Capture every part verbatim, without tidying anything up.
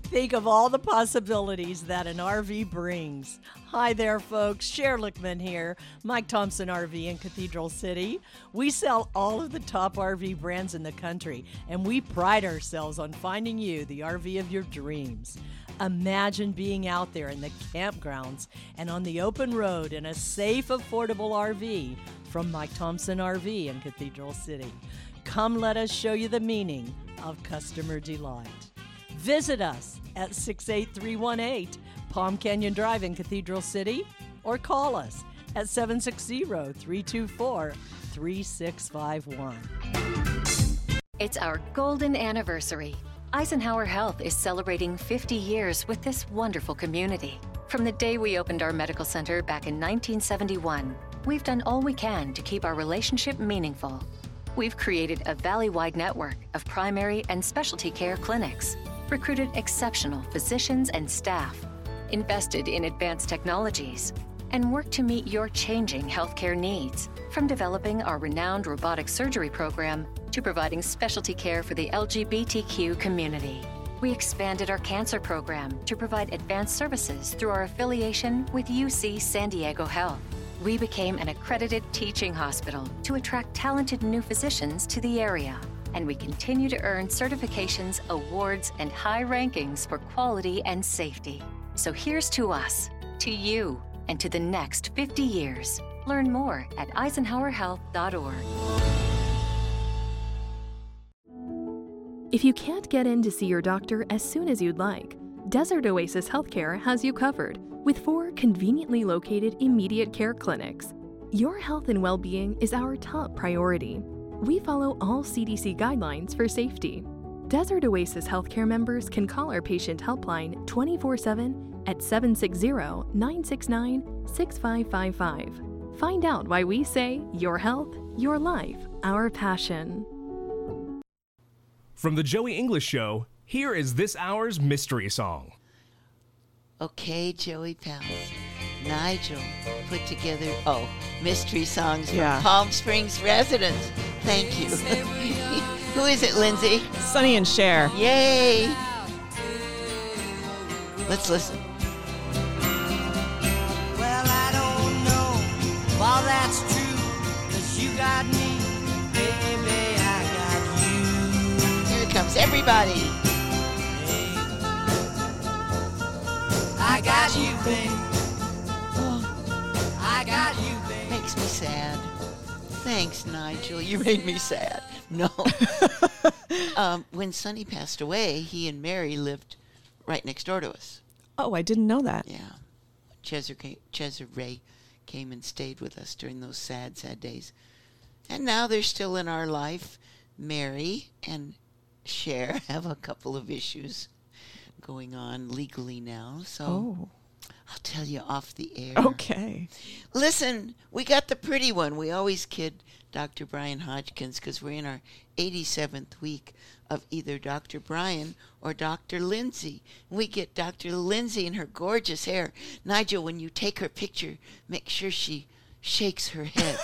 Think of all the possibilities that an R V brings. Hi there, folks. Cher Lickman here, Mike Thompson R V in Cathedral City. We sell all of the top R V brands in the country, and we pride ourselves on finding you the R V of your dreams. Imagine being out there in the campgrounds and on the open road in a safe, affordable R V from Mike Thompson R V in Cathedral City. Come let us show you the meaning of customer delight. Visit us at six eight three one eight Palm Canyon Drive in Cathedral City or call us at seven six zero, three two four, three six five one. It's our golden anniversary. Eisenhower Health is celebrating fifty years with this wonderful community. From the day we opened our medical center back in nineteen seventy-one, we've done all we can to keep our relationship meaningful. We've created a valley-wide network of primary and specialty care clinics, recruited exceptional physicians and staff, invested in advanced technologies, and worked to meet your changing healthcare needs, from developing our renowned robotic surgery program to providing specialty care for the L G B T Q community. We expanded our cancer program to provide advanced services through our affiliation with U C San Diego Health. We became an accredited teaching hospital to attract talented new physicians to the area. And we continue to earn certifications, awards, and high rankings for quality and safety. So here's to us, to you, and to the next fifty years. Learn more at eisenhower health dot org. If you can't get in to see your doctor as soon as you'd like, Desert Oasis Healthcare has you covered with four conveniently located immediate care clinics. Your health and well-being is our top priority. We follow all C D C guidelines for safety. Desert Oasis Healthcare members can call our patient helpline twenty-four seven at seven six zero, nine six nine, six five five five. Find out why we say your health, your life, our passion. From the Joey English Show, here is this hour's mystery song. Okay, Joey pals. Nigel put together, oh, mystery songs from Yeah. Palm Springs residents. Thank you. Who is it, Lindsay? Sonny and Cher. Yay! Let's listen. Well, I don't know all that's true, 'cause you got me, baby, I got you. Here it comes, everybody. I got you, babe. I got you, babe. Makes me sad. Thanks, Nigel. You made me sad. No. um, when Sonny passed away, he and Mary lived right next door to us. Oh, I didn't know that. Yeah. Cesare, Cesare came and stayed with us during those sad, sad days. And now they're still in our life. Mary and Cher have a couple of issues going on legally now. So Oh, I'll tell you off the air. okay. Listen, we got the pretty one. We always kid Doctor Brian Hodgkins because we're in our eighty-seventh week of either Doctor Brian or Doctor Lindsay. We get Doctor Lindsay in her gorgeous hair. Nigel, when you take her picture, make sure she shakes her head.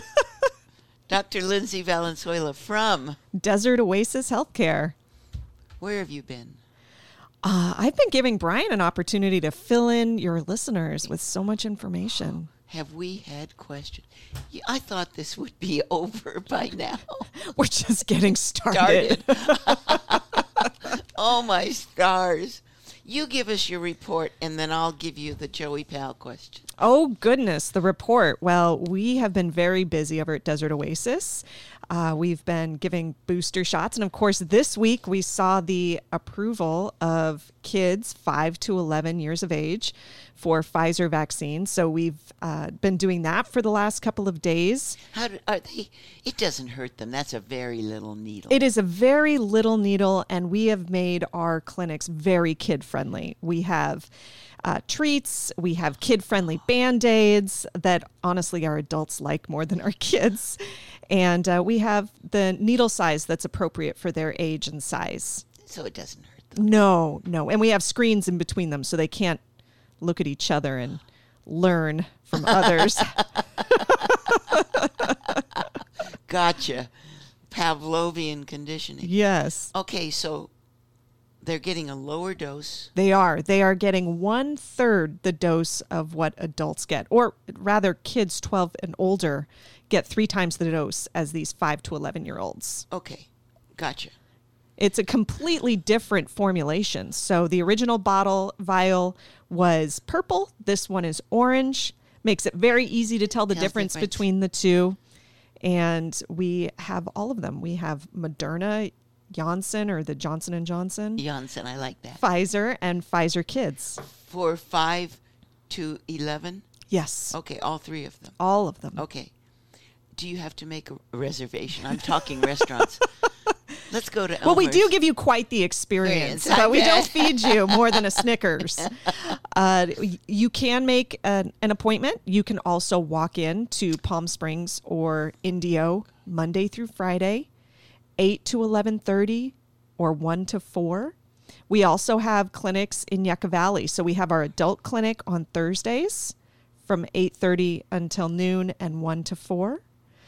Doctor Lindsay Valenzuela from... Desert Oasis Healthcare. Where have you been? Uh, I've been giving Brian an opportunity to fill in your listeners with so much information. Have we had questions? Yeah, I thought this would be over by now. We're just getting started. Started. Oh, my stars. You give us your report, and then I'll give you the Joey Pal question. Oh, goodness, the report. Well, we have been very busy over at Desert Oasis. Uh, we've been giving booster shots. And, of course, this week we saw the approval of kids five to eleven years of age for Pfizer vaccine. So we've uh, been doing that for the last couple of days. How do, are they? It doesn't hurt them. That's a very little needle. It is a very little needle, and we have made our clinics very kid-friendly. We have uh, treats. We have kid-friendly Band-Aids that honestly our adults like more than our kids. And uh, we have the needle size that's appropriate for their age and size. So it doesn't hurt them. No, no. And we have screens in between them so they can't look at each other and learn from others. Gotcha. Pavlovian conditioning. Yes. Okay, so they're getting a lower dose. They are. They are getting one third the dose of what adults get, or rather kids twelve and older get three times the dose as these five to eleven year olds. Okay. Gotcha. It's a completely different formulation. So the original bottle vial was purple. This one is orange. Makes it very easy to tell the Tells difference difference. between the two. And we have all of them. We have Moderna, Janssen, or the Johnson and Johnson, Janssen, I like that. Pfizer, and Pfizer Kids. For five to eleven? Yes, Okay, all three of them. all of them. Okay. Do you have to make a reservation? I'm talking restaurants. Let's go to Elmer's. Well, we do give you quite the experience, Experience, I but we bet. don't feed you more than a Snickers. Uh, y- you can make an, an appointment. You can also walk in to Palm Springs or Indio Monday through Friday, eight to eleven thirty or one to four. We also have clinics in Yucca Valley. So we have our adult clinic on Thursdays from eight thirty until noon and one to four.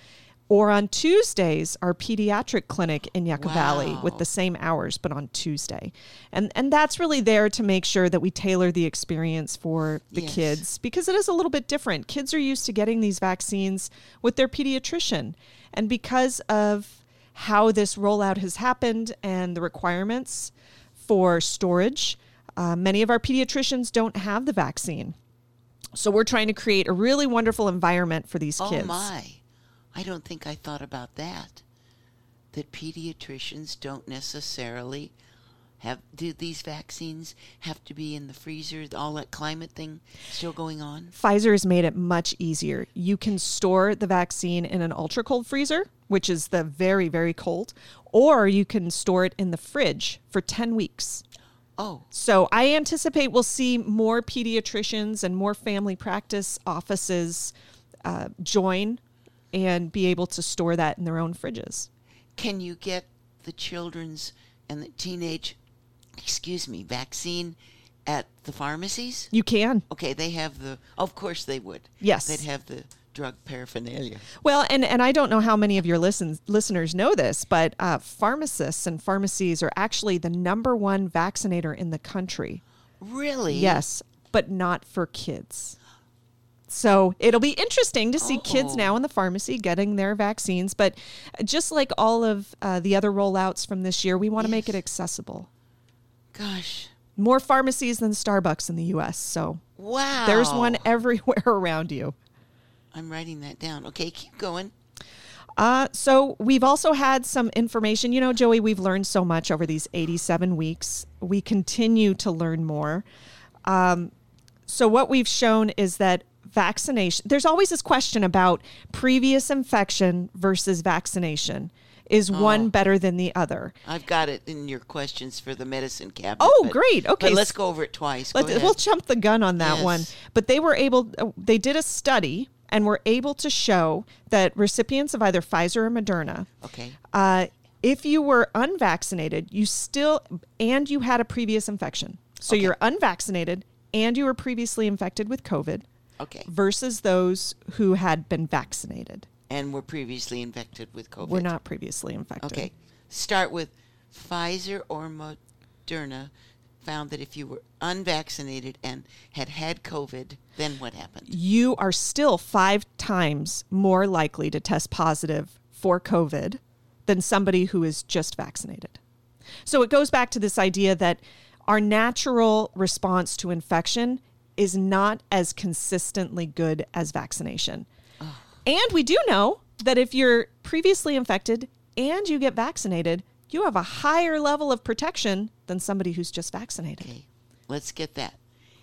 Or on Tuesdays, our pediatric clinic in Yucca Wow. Valley with the same hours, but on Tuesday. And and that's really there to make sure that we tailor the experience for the Yes. kids, because it is a little bit different. Kids are used to getting these vaccines with their pediatrician. And because of how this rollout has happened and the requirements for storage, uh, many of our pediatricians don't have the vaccine. So we're trying to create a really wonderful environment for these Oh, kids. my. I don't think I thought about that. That pediatricians don't necessarily have... Do these vaccines have to be in the freezer? All that climate thing still going on? Pfizer has made it much easier. You can store the vaccine in an ultra cold freezer, which is the very, very cold, or you can store it in the fridge for ten weeks. Oh, So I anticipate we'll see more pediatricians and more family practice offices uh, join and be able to store that in their own fridges. can you get the children's and the teenage, excuse me, vaccine at the pharmacies? You can. Okay, they have the... Of course they would. Yes. They'd have the drug paraphernalia. Well, and, and I don't know how many of your listen, listeners know this, but uh, pharmacists and pharmacies are actually the number one vaccinator in the country. Really? Yes, but not for kids. So it'll be interesting to see kids Oh. now in the pharmacy getting their vaccines. But just like all of uh, the other rollouts from this year, we want to make it Yes. accessible. Gosh. More pharmacies than Starbucks in the U S. So Wow. there's one everywhere around you. I'm writing that down. Okay, keep going. Uh, so we've also had some information. You know, Joey, we've learned so much over these eighty-seven weeks. We continue to learn more. Um, so what we've shown is that vaccination, there's always this question about previous infection versus vaccination. Is one better than the other? I've got it in your questions for the medicine cabinet. Oh, but- great. Okay. But let's go over it twice. Go Let's, ahead. we'll jump the gun on that Yes. one. But they were able, uh, they did a study and were able to show that recipients of either Pfizer or Moderna, Okay. uh, if you were unvaccinated, you still, and you had a previous infection. So Okay. you're unvaccinated and you were previously infected with COVID Okay. versus those who had been vaccinated. And were previously infected with COVID. Were not previously infected. Okay. Start with Pfizer or Moderna found that if you were unvaccinated and had had COVID, then what happened? You are still five times more likely to test positive for COVID than somebody who is just vaccinated. So it goes back to this idea that our natural response to infection is not as consistently good as vaccination. And we do know that if you're previously infected and you get vaccinated, you have a higher level of protection than somebody who's just vaccinated. Okay. Let's get that.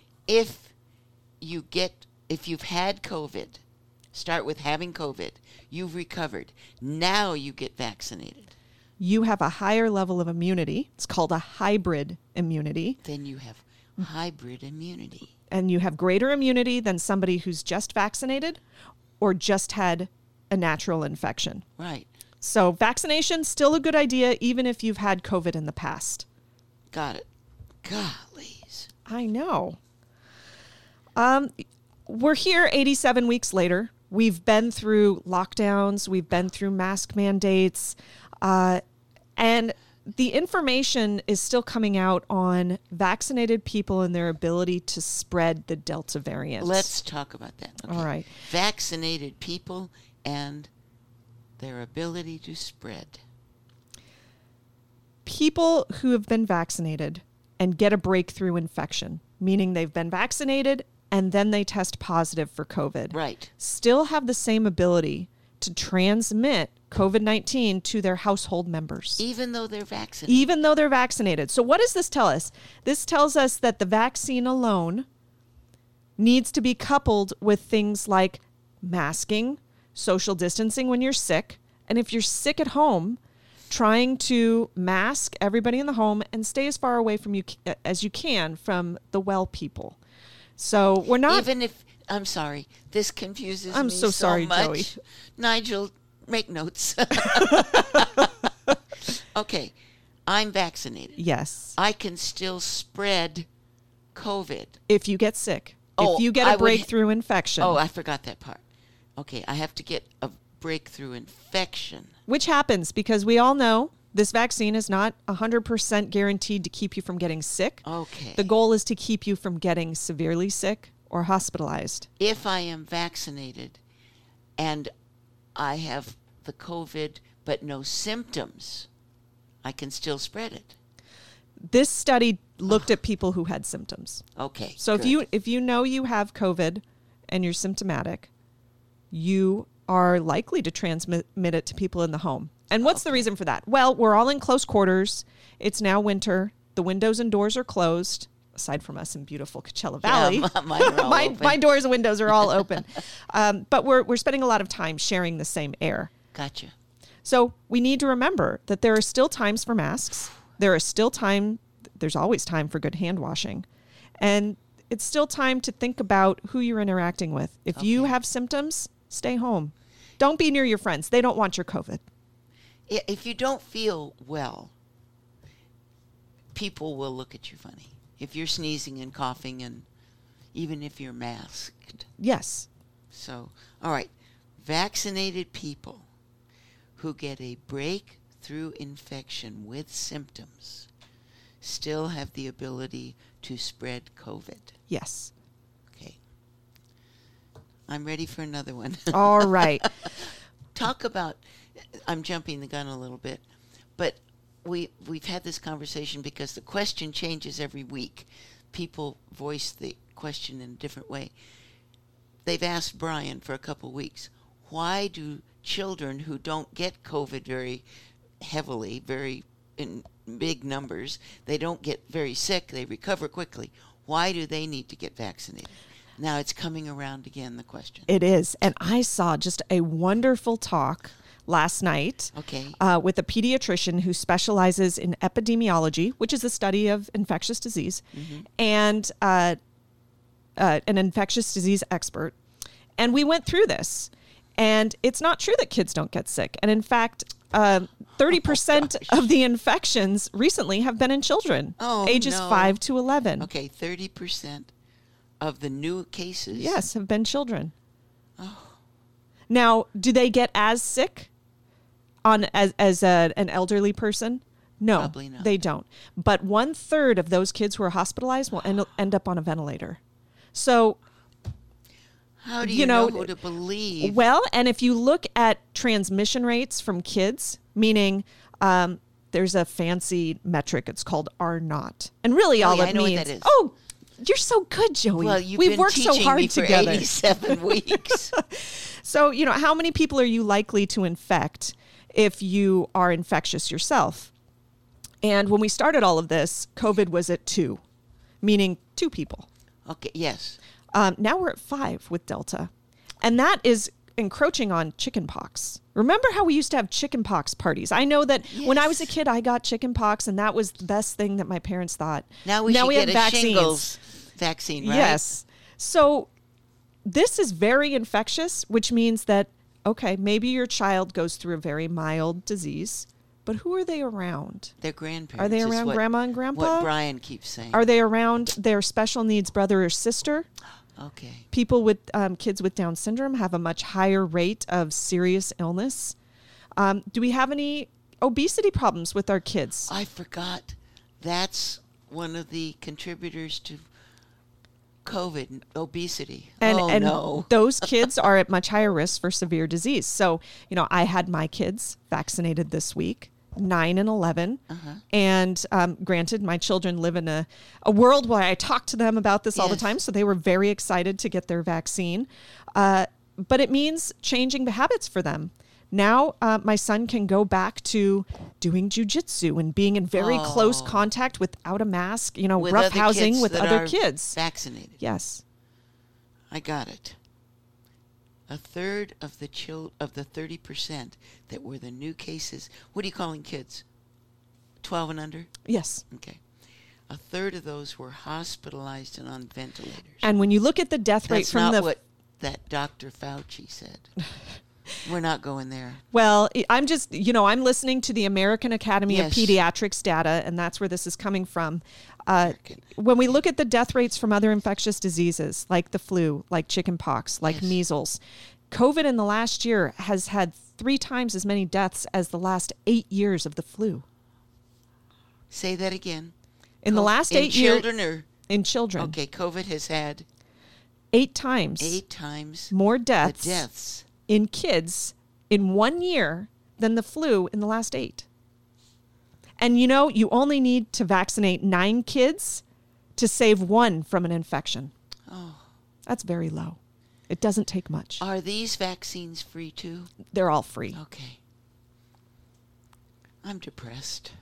If you get, if you've had COVID, start with having COVID, you've recovered. Now you get vaccinated. You have a higher level of immunity. It's called a hybrid immunity. Then you have hybrid immunity. And you have greater immunity than somebody who's just vaccinated or just had a natural infection. Right. So vaccination's still a good idea, even if you've had COVID in the past. Got it. Gollies. I know. Um, we're here eighty-seven weeks later. We've been through lockdowns. We've been through mask mandates. Uh, and the information is still coming out on vaccinated people and their ability to spread the Delta variant. Let's talk about that. Okay. All right. Vaccinated people and their ability to spread. People who have been vaccinated and get a breakthrough infection, meaning they've been vaccinated and then they test positive for COVID, Right. still have the same ability to transmit COVID nineteen to their household members, Even though they're vaccinated. even though they're vaccinated. So what does this tell us? This tells us that the vaccine alone needs to be coupled with things like masking, social distancing when you're sick, and if you're sick at home, trying to mask everybody in the home and stay as far away from you as you can from the well people. So we're not... Even if, I'm sorry, this confuses I'm me so sorry, much. Joey. Nigel, make notes. Okay, I'm vaccinated. Yes. I can still spread COVID. If you get sick, Oh, if you get I a would- breakthrough infection, Oh, I forgot that part. Okay, I have to get a breakthrough infection. which happens because we all know this vaccine is not one hundred percent guaranteed to keep you from getting sick. Okay. The goal is to keep you from getting severely sick or hospitalized. If I am vaccinated and I have the COVID but no symptoms, I can still spread it. This study looked at people who had symptoms. Okay. So if good. you if you know you have COVID and you're symptomatic, you are likely to transmit it to people in the home. And what's the reason for that? Well, we're all in close quarters. It's now winter. The windows and doors are closed, aside from us in beautiful Coachella Valley. Yeah, mine are all my, open. my doors and windows are all open. um, but we're, we're spending a lot of time sharing the same air. Gotcha. So we need to remember that there are still times for masks. There is still time. There's always time for good hand washing. And it's still time to think about who you're interacting with. If you have symptoms, stay home. Don't be near your friends. They don't want your COVID. I- If you don't feel well, people will look at you funny. If you're sneezing and coughing, and even if you're masked. Yes. So, all right, vaccinated people who get a breakthrough infection with symptoms still have the ability to spread COVID. Yes. Okay. I'm ready for another one. All right. Talk about, I'm jumping the gun a little bit, but we, we've had this conversation because the question changes every week. People voice the question in a different way. They've asked Brian for a couple weeks, why do children who don't get COVID very heavily, very in big numbers, they don't get very sick, they recover quickly, why do they need to get vaccinated? Now it's coming around again, the question. It is. And I saw just a wonderful talk last night Okay. uh, with a pediatrician who specializes in epidemiology, which is the study of infectious disease, and uh, uh, an infectious disease expert. And we went through this. And it's not true that kids don't get sick. And in fact, uh, thirty percent of the infections recently have been in children, Oh, ages no. five to eleven. Okay, thirty percent of the new cases. Yes, have been children. Now, do they get as sick on as as a, an elderly person? No, Probably not. they don't. But one third of those kids who are hospitalized will end, end up on a ventilator. So, How do you you, know, know, who to believe? well, and if you look at transmission rates from kids, meaning um, there's a fancy metric, it's called R naught, and really Oh, all yeah, it I know what means. that is. Oh, you're so good, Joey. Well, you've We've been worked teaching so hard me for together. eighty-seven weeks. So, you know, how many people are you likely to infect if you are infectious yourself? And when we started all of this, COVID was at two, meaning two people. Okay, yes. Um, now we're at five with Delta. And that is encroaching on chickenpox. Remember how we used to have chickenpox parties? I know that when I was a kid, I got chickenpox, and that was the best thing that my parents thought. Now we now should we get have a vaccines. shingles vaccine, right? Yes. So this is very infectious, which means that, okay, maybe your child goes through a very mild disease, but who are they around? Their grandparents. Are they is around what- grandma and grandpa? What Brian keeps saying. Are they around their special needs brother or sister? Okay. People with um, kids with Down syndrome have a much higher rate of serious illness. Um, do we have any obesity problems with our kids. I forgot. That's one of the contributors to COVID, obesity. And, oh, and no. those kids are at much higher risk for severe disease. So, you know, I had my kids vaccinated this week, nine and eleven. Uh-huh. And um, granted, my children live in a, a world where I talk to them about this all the Yes. time. So they were very excited to get their vaccine. Uh, but it means changing the habits for them. Now, uh, my son can go back to doing jujitsu and being in very Oh. close contact without a mask, you know, With rough other housing kids with that other are kids. vaccinated. Yes. I got it. A third of the chil- of the thirty percent that were the new cases. What are you calling kids? twelve and under? Yes. Okay. A third of those were hospitalized and on ventilators. And when you look at the death rate That's from not the what that Doctor Fauci said. We're not going there. Well, I'm just, you know, I'm listening to the American Academy Yes. of Pediatrics data, and that's where this is coming from. Uh, American. when we look at the death rates from other infectious diseases like the flu, like chickenpox, like Yes. measles, COVID in the last year has had three times as many deaths as the last eight years of the flu. Say that again. In the Co- last in eight years, children or in children, okay, COVID has had eight times eight times more the deaths, deaths. in kids in one year than the flu in the last eight. And you know, you only need to vaccinate nine kids to save one from an infection. Oh. That's very low. It doesn't take much. Are these vaccines free too? They're all free. Okay. I'm depressed.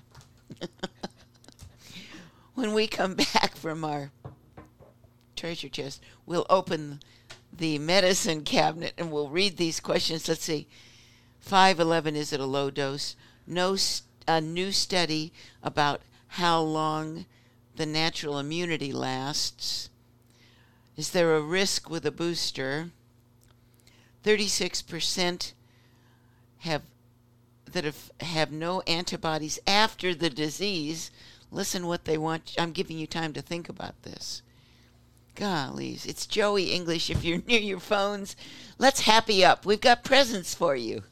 When we come back from our treasure chest, we'll open the medicine cabinet and we'll read these questions. Let's see. five eleven, is it a low dose? No, st- a new study about how long the natural immunity lasts. Is there a risk with a booster? thirty-six percent have that have, have no antibodies after the disease. Listen what they want. I'm giving you time to think about this. Gollies, it's Joey English. If you're near your phones, let's happy up. We've got presents for you.